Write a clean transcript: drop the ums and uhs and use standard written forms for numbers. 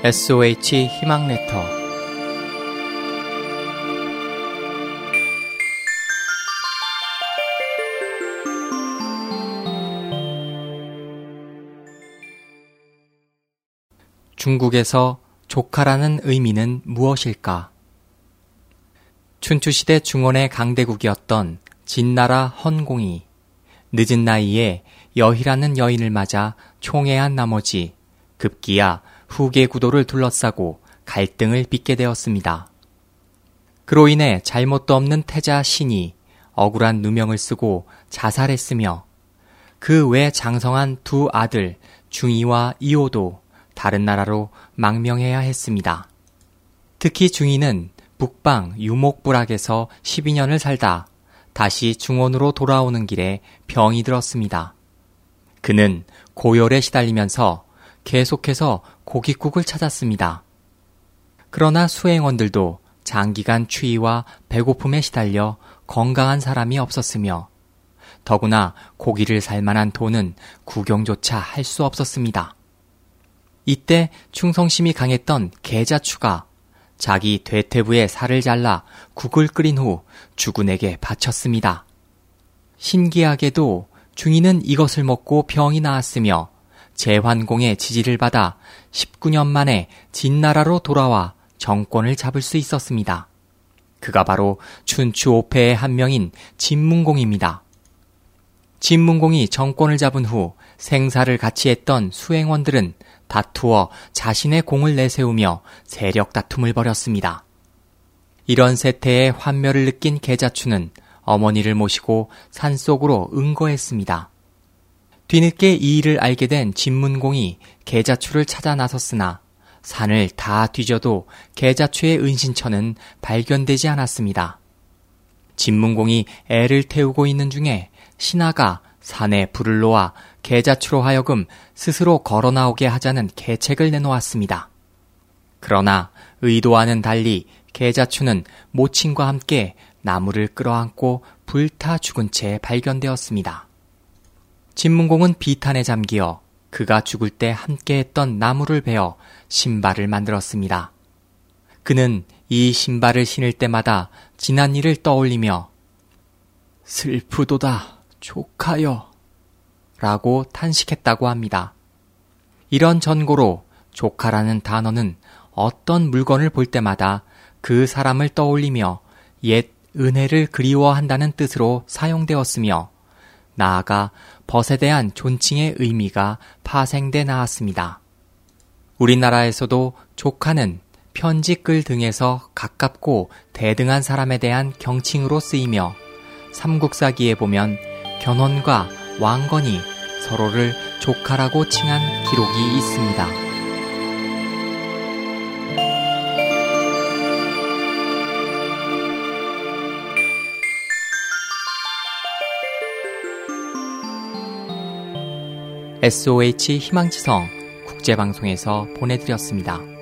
SOH 희망 레터. 중국에서 조카라는 의미는 무엇일까? 춘추시대 중원의 강대국이었던 진나라 헌공이 늦은 나이에 여희라는 여인을 맞아 총애한 나머지 급기야 후계 구도를 둘러싸고 갈등을 빚게 되었습니다. 그로 인해 잘못도 없는 태자 신이 억울한 누명을 쓰고 자살했으며 그 외 장성한 두 아들 중이와 이오도 다른 나라로 망명해야 했습니다. 특히 중이는 북방 유목부락에서 12년을 살다 다시 중원으로 돌아오는 길에 병이 들었습니다. 그는 고열에 시달리면서 계속해서 고깃국을 찾았습니다. 그러나 수행원들도 장기간 추위와 배고픔에 시달려 건강한 사람이 없었으며 더구나 고기를 살 만한 돈은 구경조차 할 수 없었습니다. 이때 충성심이 강했던 계자추가 자기 대퇴부의 살을 잘라 국을 끓인 후 주군에게 바쳤습니다. 신기하게도 중이는 이것을 먹고 병이 나았으며 제환공의 지지를 받아 19년 만에 진나라로 돌아와 정권을 잡을 수 있었습니다. 그가 바로 춘추 5패의 한 명인 진문공입니다. 진문공이 정권을 잡은 후 생사를 같이 했던 수행원들은 다투어 자신의 공을 내세우며 세력 다툼을 벌였습니다. 이런 세태의 환멸을 느낀 계자추는 어머니를 모시고 산속으로 응거했습니다. 뒤늦게 이 일을 알게 된 진문공이 계자추를 찾아 나섰으나 산을 다 뒤져도 계자추의 은신처는 발견되지 않았습니다. 진문공이 애를 태우고 있는 중에 신하가 산에 불을 놓아 계자추로 하여금 스스로 걸어 나오게 하자는 계책을 내놓았습니다. 그러나 의도와는 달리 계자추는 모친과 함께 나무를 끌어안고 불타 죽은 채 발견되었습니다. 진문공은 비탄에 잠기어 그가 죽을 때 함께했던 나무를 베어 신발을 만들었습니다. 그는 이 신발을 신을 때마다 지난 일을 떠올리며 슬프도다 조카여 라고 탄식했다고 합니다. 이런 전고로 조카라는 단어는 어떤 물건을 볼 때마다 그 사람을 떠올리며 옛 은혜를 그리워한다는 뜻으로 사용되었으며 나아가 벗에 대한 존칭의 의미가 파생돼 나왔습니다. 우리나라에서도 조카는 편지글 등에서 가깝고 대등한 사람에 대한 경칭으로 쓰이며 삼국사기에 보면 견훤과 왕건이 서로를 조카라고 칭한 기록이 있습니다. SOH 희망지성 국제방송에서 보내드렸습니다.